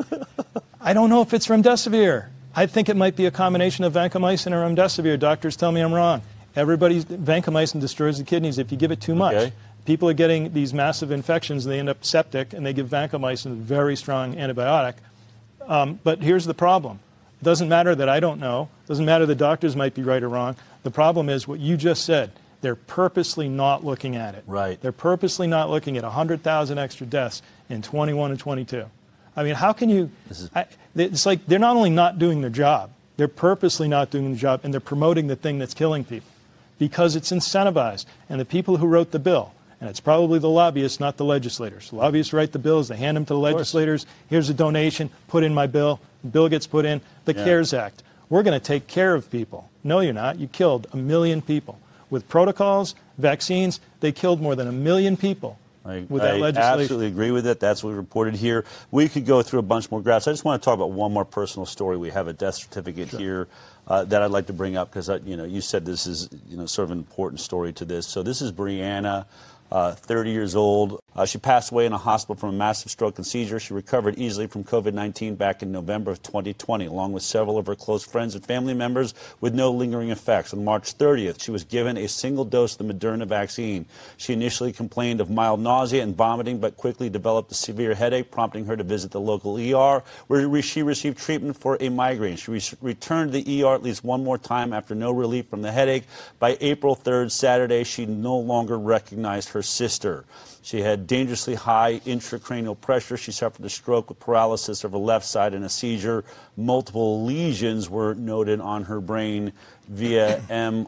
I don't know if it's remdesivir. I think it might be a combination of vancomycin and remdesivir. Doctors tell me I'm wrong. Vancomycin destroys the kidneys if you give it too much. Okay. People are getting these massive infections, and they end up septic, and they give vancomycin, a very strong antibiotic. But here's the problem. It doesn't matter that I don't know. It doesn't matter that doctors might be right or wrong. The problem is what you just said. They're purposely not looking at it. Right. They're purposely not looking at 100,000 extra deaths in 21 and 22. I mean, how can you... It's like they're not only not doing their job, they're purposely not doing the job, and they're promoting the thing that's killing people because it's incentivized. And the people who wrote the bill, and it's probably the lobbyists, not the legislators. The lobbyists write the bills, they hand them to the legislators. Here's a donation, put in my bill. The bill gets put in. The CARES Act. We're going to take care of people. No, you're not. You killed 1 million people. With protocols, vaccines, they killed more than 1 million people. With that legislation. I absolutely agree with it. That's what we reported here. We could go through a bunch more graphs. I just want to talk about one more personal story. We have a death certificate here that I'd like to bring up because you said this is sort of an important story to this. So this is Brianna, 30 years old. She passed away in a hospital from a massive stroke and seizure. She recovered easily from COVID-19 back in November of 2020, along with several of her close friends and family members with no lingering effects. On March 30th, she was given a single dose of the Moderna vaccine. She initially complained of mild nausea and vomiting, but quickly developed a severe headache, prompting her to visit the local ER, where she received treatment for a migraine. She returned to the ER at least one more time after no relief from the headache. By April 3rd, Saturday, she no longer recognized her sister. She had dangerously high intracranial pressure. She suffered a stroke with paralysis of her left side and a seizure. Multiple lesions were noted on her brain via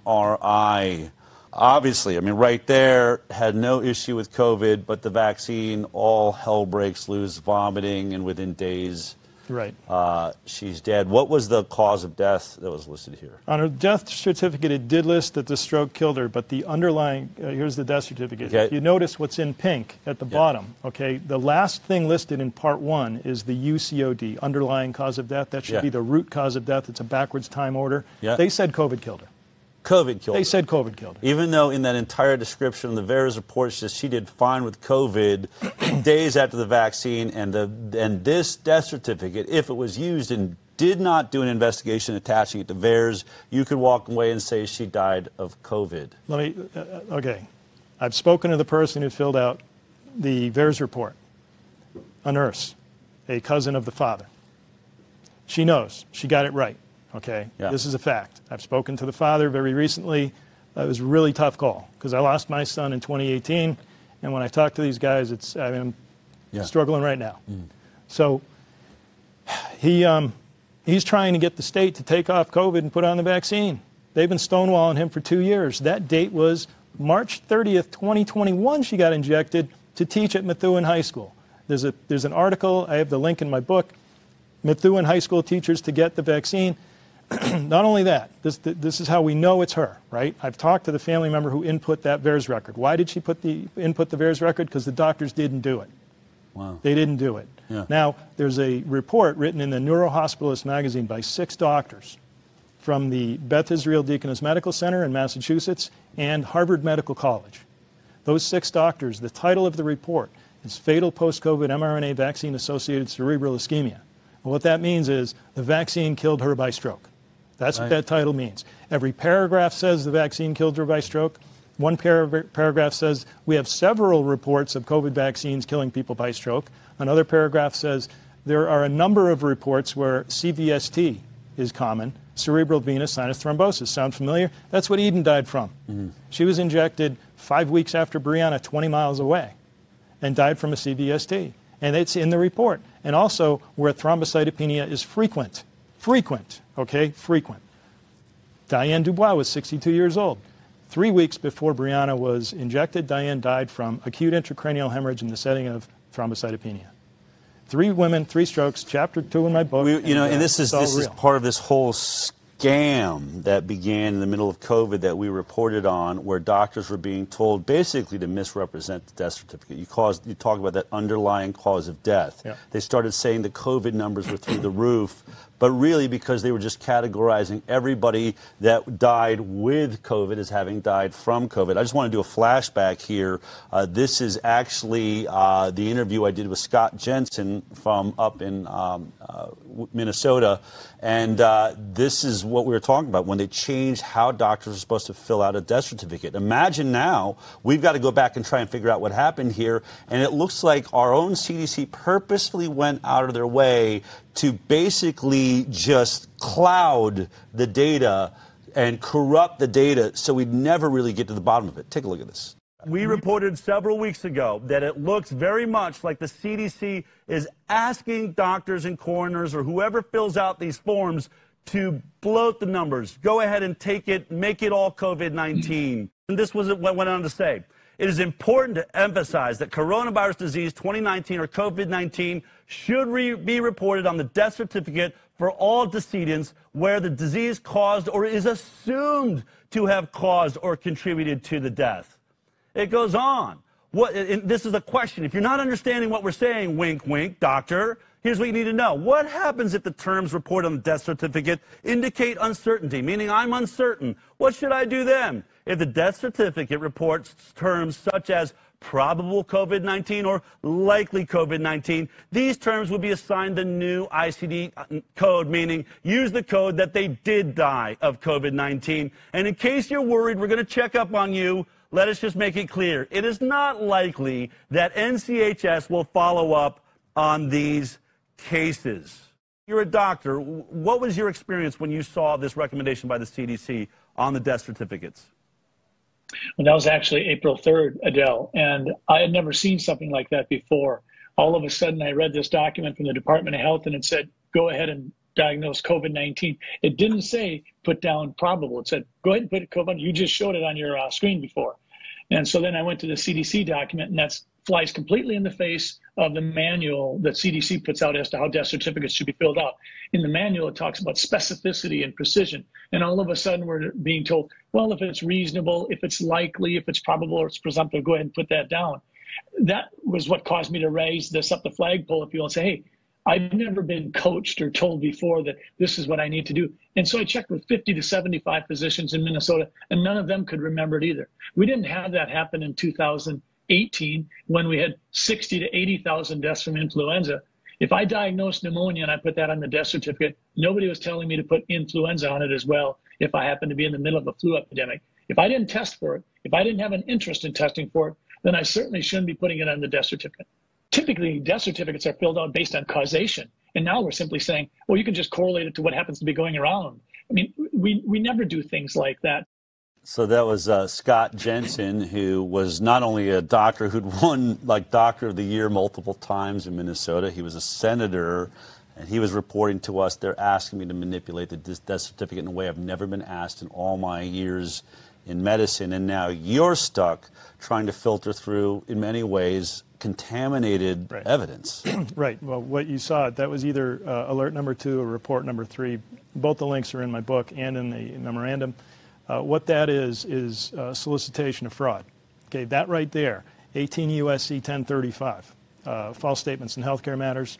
MRI. Obviously, I mean, right there, had no issue with COVID, but the vaccine, all hell breaks loose, vomiting, and within days, Right. She's dead. What was the cause of death that was listed here? On her death certificate, it did list that the stroke killed her, but the underlying, here's the death certificate. Okay. If you notice what's in pink at the bottom, okay, the last thing listed in part 1 is the UCOD, underlying cause of death. That should be the root cause of death. It's a backwards time order. They said COVID killed her. COVID killed her. They said COVID killed her. Even though in that entire description of the VAERS report says she did fine with COVID days after the vaccine, and this death certificate, if it was used and did not do an investigation attaching it to VAERS, you could walk away and say she died of COVID. Let me, okay. I've spoken to the person who filled out the VAERS report, a nurse, a cousin of the father. She knows. She got it right. Okay, this is a fact. I've spoken to the father very recently. It was a really tough call because I lost my son in 2018, and when I talk to these guys, I'm struggling right now. So he's trying to get the state to take off COVID and put on the vaccine. They've been stonewalling him for 2 years. That date was March 30th, 2021. She got injected to teach at Methuen High School. There's an article. I have the link in my book. Methuen High School teachers to get the vaccine. Not only that, this is how we know it's her, right? I've talked to the family member who input that VAERS record. Why did she input the VAERS record? Because the doctors didn't do it. Wow. They didn't do it. Now, there's a report written in the Neurohospitalist magazine by 6 doctors from the Beth Israel Deaconess Medical Center in Massachusetts and Harvard Medical College. Those 6 doctors, the title of the report is Fatal Post-COVID mRNA Vaccine-Associated Cerebral Ischemia. Well, what that means is the vaccine killed her by stroke. That's what that title means. Every paragraph says the vaccine killed her by stroke. One paragraph says we have several reports of COVID vaccines killing people by stroke. Another paragraph says there are a number of reports where CVST is common, cerebral venous sinus thrombosis. Sound familiar? That's what Eden died from. She was injected 5 weeks after Brianna, 20 miles away, and died from a CVST. And it's in the report. And also where thrombocytopenia is frequent. Frequent. Diane Dubois was 62 years old. 3 weeks before Brianna was injected, Diane died from acute intracranial hemorrhage in the setting of thrombocytopenia. 3 women, 3 strokes, chapter 2 in my book. And this is part of this whole scam that began in the middle of COVID that we reported on, where doctors were being told basically to misrepresent the death certificate. You talk about that underlying cause of death. They started saying the COVID numbers were through the roof, but really because they were just categorizing everybody that died with COVID as having died from COVID. I just want to do a flashback here. This is actually the interview I did with Scott Jensen from up in Minnesota, and this is what we were talking about when they changed how doctors are supposed to fill out a death certificate. Imagine now we've got to go back and try and figure out what happened here, and it looks like our own CDC purposefully went out of their way to basically just cloud the data and corrupt the data so we'd never really get to the bottom of it. Take a look at this. We reported several weeks ago that it looks very much like the CDC is asking doctors and coroners or whoever fills out these forms to bloat the numbers. Go ahead and take it, make it all COVID-19. And this was what went on to say. It is important to emphasize that coronavirus disease 2019 or COVID-19 should be reported on the death certificate for all decedents where the disease caused or is assumed to have caused or contributed to the death. It goes on. This is a question. If you're not understanding what we're saying, wink, wink, doctor, here's what you need to know. What happens if the terms reported on the death certificate indicate uncertainty, meaning I'm uncertain? What should I do then? If the death certificate reports terms such as probable COVID-19 or likely COVID-19, these terms would be assigned the new ICD code, meaning use the code that they did die of COVID-19. And in case you're worried, we're going to check up on you. Let us just make it clear. It is not likely that NCHS will follow up on these cases. You're a doctor. What was your experience when you saw this recommendation by the CDC on the death certificates? Well, that was actually April 3rd, Adele, and I had never seen something like that before. All of a sudden, I read this document from the Department of Health, and it said, go ahead and diagnose COVID-19. It didn't say put down probable. It said, go ahead and put COVID. You just showed it on your screen before. And so then I went to the CDC document, and that flies completely in the face of the manual that CDC puts out as to how death certificates should be filled out. In the manual, it talks about specificity and precision. And all of a sudden, we're being told, well, if it's reasonable, if it's likely, if it's probable, or it's presumptive, go ahead and put that down. That was what caused me to raise this up the flagpole, if you will, and say, hey, I've never been coached or told before that this is what I need to do. And so I checked with 50 to 75 physicians in Minnesota, and none of them could remember it either. We didn't have that happen in 2018 when we had 60 to 80,000 deaths from influenza. If I diagnosed pneumonia and I put that on the death certificate, nobody was telling me to put influenza on it as well if I happened to be in the middle of a flu epidemic. If I didn't test for it, if I didn't have an interest in testing for it, then I certainly shouldn't be putting it on the death certificate. Typically, death certificates are filled out based on causation. And now we're simply saying, well, you can just correlate it to what happens to be going around. I mean, we never do things like that. So that was Scott Jensen, who was not only a doctor who'd won like Doctor of the Year multiple times in Minnesota, he was a senator, and he was reporting to us, they're asking me to manipulate the death certificate in a way I've never been asked in all my years in medicine. And now you're stuck trying to filter through, in many ways, contaminated evidence. Right. Well, what you saw, that was either alert number 2 or report number 3. Both the links are in my book and in the memorandum. What that is solicitation of fraud. Okay, that right there, 18 U.S.C. 1035, false statements in healthcare matters,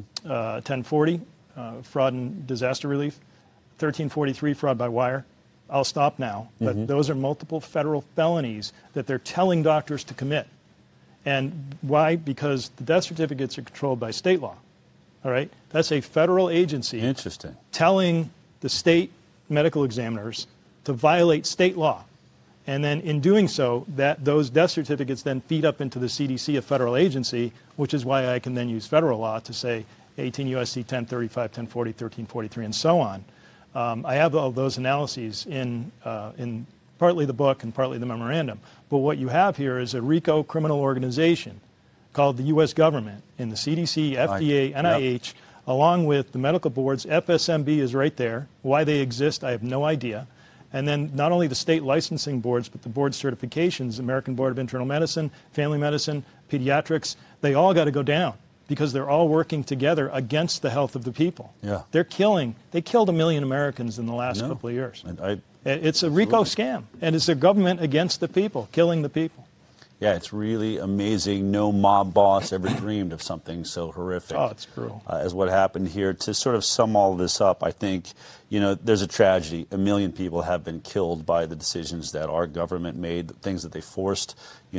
1040, fraud and disaster relief, 1343, fraud by wire. I'll stop now, but those are multiple federal felonies that they're telling doctors to commit. And why? Because the death certificates are controlled by state law. All right? That's a federal agency telling the state medical examiners to violate state law. And then in doing so, those death certificates then feed up into the CDC, a federal agency, which is why I can then use federal law to say 18 U.S.C. 1035, 1040, 1343, and so on. I have all those analyses in partly the book and partly the memorandum. But what you have here is a RICO criminal organization called the U.S. government in the CDC, FDA, NIH, along with the medical boards. FSMB is right there. Why they exist, I have no idea. And then not only the state licensing boards, but the board certifications, American Board of Internal Medicine, Family Medicine, Pediatrics, they all got to go down because they're all working together against the health of the people. Yeah. They killed 1 million Americans in the last couple of years. It's a RICO scam, and it's a government against the people, killing the people. Yeah, it's really amazing. No mob boss ever dreamed of something so horrific. Oh, it's brutal. As what happened here. To sort of sum all this up, I think, there's a tragedy. 1 million people have been killed by the decisions that our government made, the things that they forced,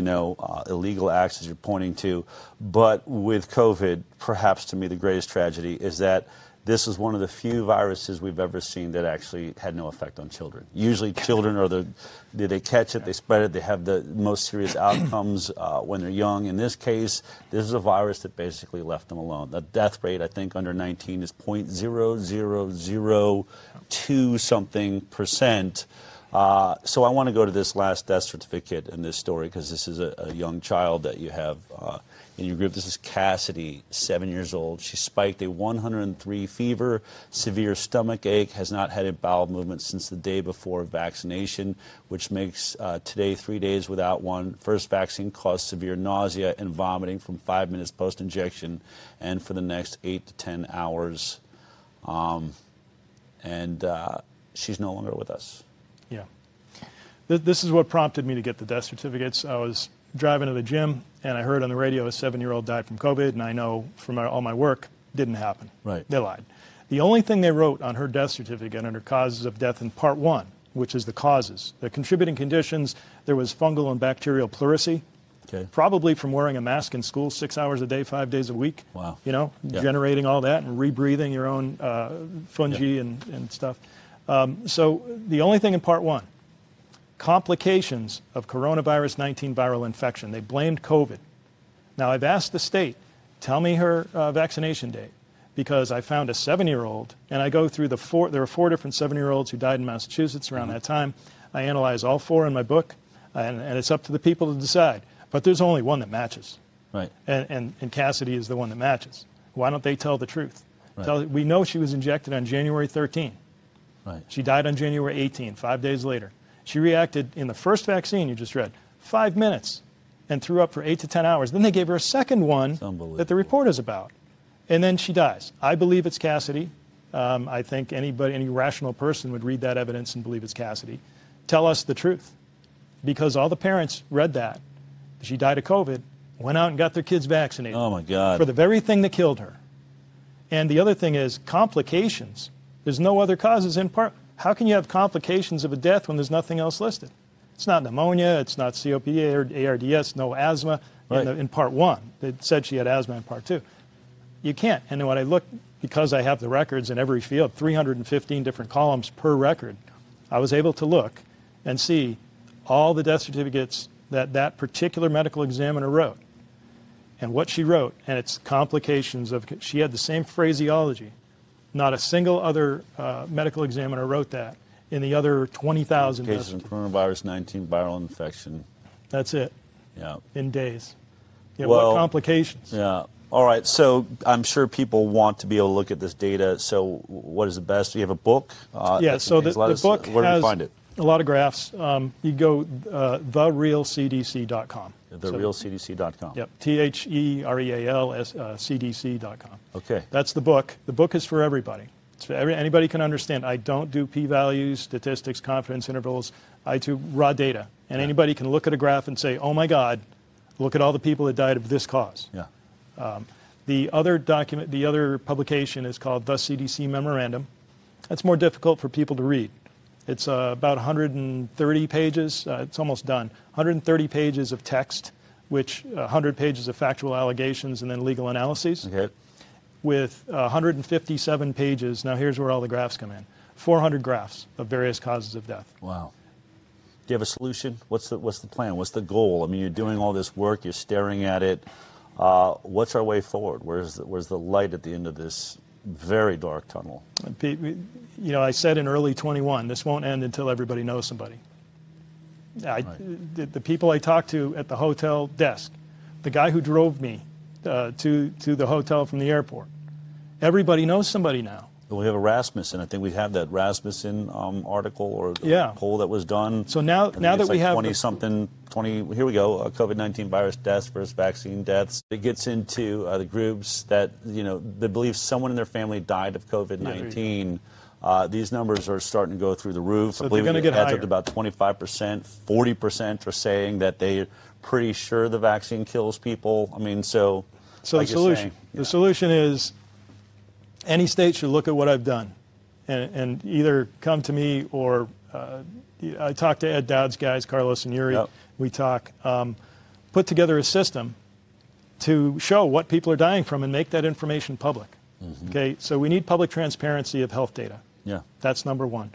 illegal acts, as you're pointing to. But with COVID, perhaps to me the greatest tragedy is that this is one of the few viruses we've ever seen that actually had no effect on children. Usually children they catch it, they spread it, they have the most serious outcomes when they're young. In this case, this is a virus that basically left them alone. The death rate, I think, under 19 is 0.0002 something percent. So I want to go to this last death certificate in this story because this is a young child that you have in your group. This is Cassidy, 7 years old. She spiked a 103 fever, severe stomach ache, has not had a bowel movement since the day before vaccination, which makes today 3 days without one. First vaccine caused severe nausea and vomiting from 5 minutes post-injection and for the next 8 to 10 hours. She's no longer with us. Yeah. This is what prompted me to get the death certificates. I was driving to the gym, and I heard on the radio a 7-year-old died from COVID, and I know from all my work, didn't happen. Right. They lied. The only thing they wrote on her death certificate under causes of death in Part 1, which is the causes, the contributing conditions, there was fungal and bacterial pleurisy, probably from wearing a mask in school 6 hours a day, 5 days a week. Wow. Generating all that and rebreathing your own fungi and stuff. So the only thing in Part 1, complications of coronavirus 19 viral infection. They blamed COVID. Now, I've asked the state, tell me her vaccination date, because I found a 7-year-old, and I go through there were 4 different 7-year-olds who died in Massachusetts around that time. I analyze all 4 in my book, and it's up to the people to decide. But there's only one that matches. Right. And Cassidy is the one that matches. Why don't they tell the truth? Right. We know she was injected on January 13. Right. She died on January 18, 5 days later. She reacted in the first vaccine you just read 5 minutes and threw up for 8 to 10 hours. Then they gave her a second one that the report is about. And then she dies. I believe it's Cassidy. I think any rational person would read that evidence and believe it's Cassidy. Tell us the truth. Because all the parents read that. She died of COVID, went out and got their kids vaccinated. Oh, my God. For the very thing that killed her. And the other thing is complications. There's no other causes in part. How can you have complications of a death when there's nothing else listed? It's not pneumonia, it's not COPD or ARDS, no asthma in part 1. It said she had asthma in part 2. You can't. And when I look, because I have the records in every field, 315 different columns per record, I was able to look and see all the death certificates that that particular medical examiner wrote. And what she wrote, and its complications of, she had the same phraseology. Not a single other medical examiner wrote that in the other 20,000 cases of coronavirus 19 viral infection. That's it. Yeah. In days. Yeah, well, what complications? Yeah. All right. So I'm sure people want to be able to look at this data. So what is the best? Do you have a book? Yeah. So the book where do we has find it? A lot of graphs. You go therealcdc.com. Therealcdc.com. Yep. THEREALCDC.com. Okay. That's the book. The book is for everybody. It's for anybody can understand. I don't do p-values, statistics, confidence intervals. I do raw data. And anybody can look at a graph and say, oh, my God, look at all the people that died of this cause. Yeah. The other document, the other publication is called The CDC Memorandum. That's more difficult for people to read. It's about 130 pages. It's almost done. 130 pages of text, which 100 pages of factual allegations and then legal analyses. Okay. With 157 pages. Now here's where all the graphs come in. 400 graphs of various causes of death. Wow. Do you have a solution? What's the plan? What's the goal? I mean, you're doing all this work. You're staring at it. What's our way forward? Where's the light at the end of this very dark tunnel? You know, I said in early 21, this won't end until everybody knows somebody. The people I talked to at the hotel desk, the guy who drove me to the hotel from the airport, everybody knows somebody now. We have a Rasmussen. I think we have that Rasmussen article or poll that was done. So now that we have 20-something, here we go, COVID-19 virus deaths versus vaccine deaths. It gets into the groups that, you know, they believe someone in their family died of COVID-19. These numbers are starting to go through the roof. So I believe they're going to it get adds higher. up to about 25%. 40% are saying that they're pretty sure the vaccine kills people. I mean, so like the solution. The solution is any state should look at what I've done and either come to me or I talked to Ed Dowd's guys, Carlos and Yuri. Yep. We talk, put together a system to show what people are dying from and make that information public. Mm-hmm. Okay, so we need public transparency of health data. Yeah. That's number one.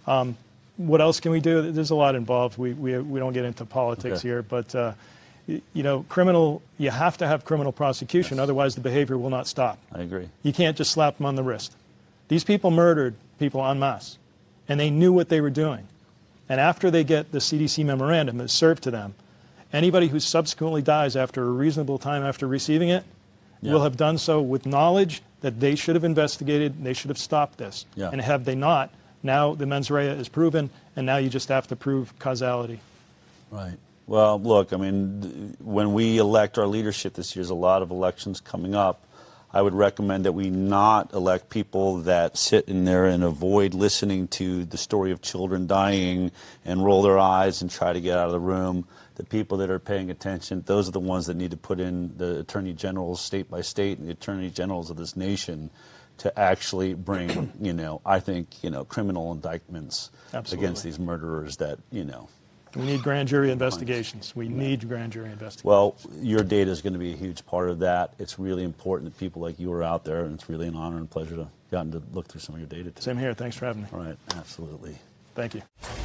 What else can we do? There's a lot involved. We don't get into politics here, but you know, you have to have criminal prosecution, otherwise the behavior will not stop. I agree. You can't just slap them on the wrist. These people murdered people en masse, and they knew what they were doing. And after they get the CDC memorandum that's served to them, anybody who subsequently dies after a reasonable time after receiving it will have done so with knowledge that they should have investigated, they should have stopped this. Yeah. And have they not, now the mens rea is proven, and now you just have to prove causality. Right. Well, look, I mean, when we elect our leadership this year, there's a lot of elections coming up. I would recommend that we not elect people that sit in there and avoid listening to the story of children dying and roll their eyes and try to get out of the room. The people that are paying attention, those are the ones that need to put in the attorney generals state by state and the attorney generals of this nation to actually bring, you know, I think, you know, criminal indictments against these murderers that, you know. We need grand jury investigations. We need grand jury investigations. Well, your data is going to be a huge part of that. It's really important that people like you are out there, and it's really an honor and pleasure to have gotten to look through some of your data today. Same here. Thanks for having me. All right. Absolutely. Thank you.